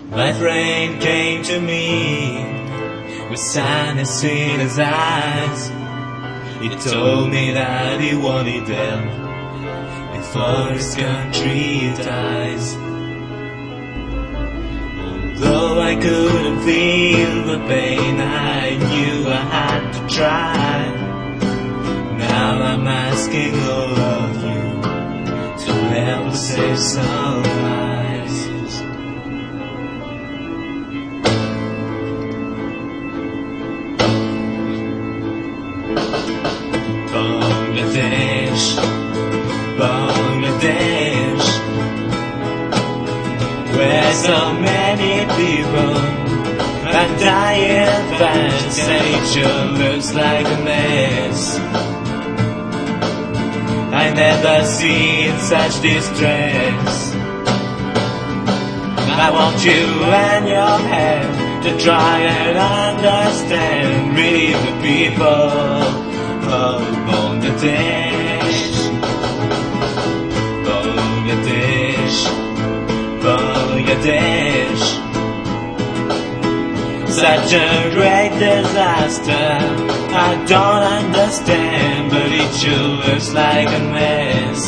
My friend came to me with sadness in his eyes. He told me that he wanted them before his country dies. Although I couldn't feel the pain, I knew I had to try. Now I'm asking all of you to help us save some lives. Bangladesh, Bangladesh, where so many people are dying fast and each other looks like a mess. I never seen such distress. I want you and your hand to try and understand, relieve the people of Bangladesh, Bangladesh, Bangladesh. Such a great disaster, I don't understand, but it sure looks like a mess.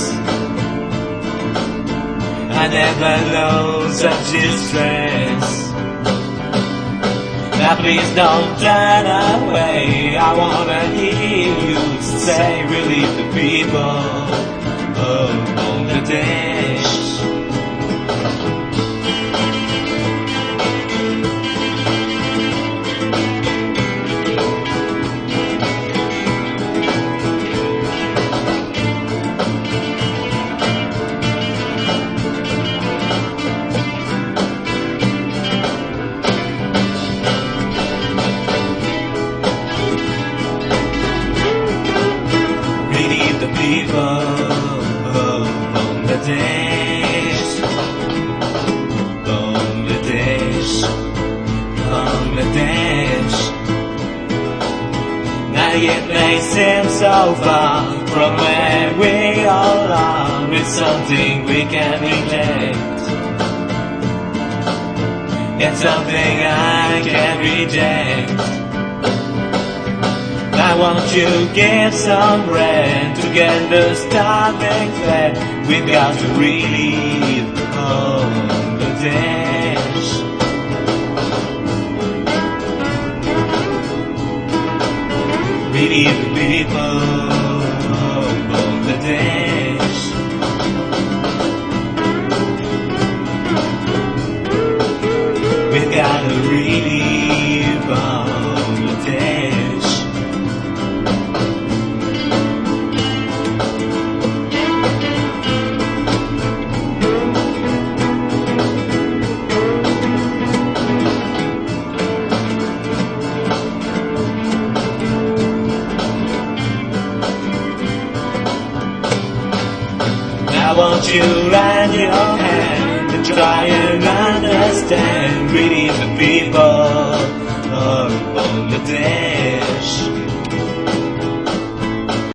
I never know such distress. Now please don't turn away, I wanna hear you say, relieve the people of Bangladesh. The people of Bangladesh, Bangladesh, Bangladesh. Now it may seem so far from where we all are, it's something we can reject. It's something I can reject. I want you to give some rent to get the starving fed. We've got to relieve Bangladesh. Relieve the people of Bangladesh. We've got to relieve Bangladesh. I want you and your hand to try and understand, relieve the people of Bangladesh.